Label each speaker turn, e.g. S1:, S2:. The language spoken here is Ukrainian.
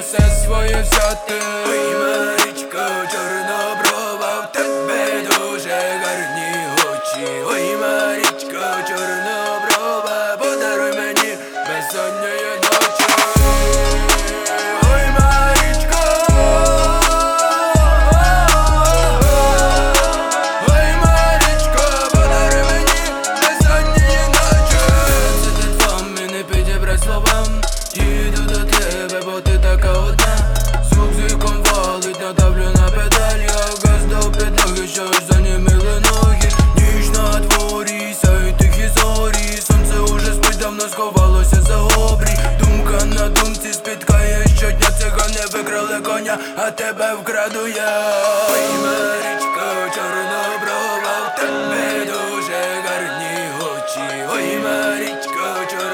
S1: все своє взяти. Ой, Марічко, чорноброва, в тебе дуже гарні очі. Ой, Марічко, чорноброва, подаруй мені безсонної ночі. Ой, Марічко, ой, Марічко, подаруй мені безсонної ночі. Це те вам і не підібрать словам. Їду до тебе, бо ти така одна. Звук звуком валить, надавлю на педаль. Я газ до підлоги, що ж заніміли ноги. Ніч на дворі, сяють тихі зорі. Сонце уже спить, давно сховалося за обрій. Думка на думці спіткає щодня. Цигани викрали коня, а тебе вкраду я. Ой, Марічко, чорноброва, в тебе дуже гарні очі. Ой, Марічко, чорноброва.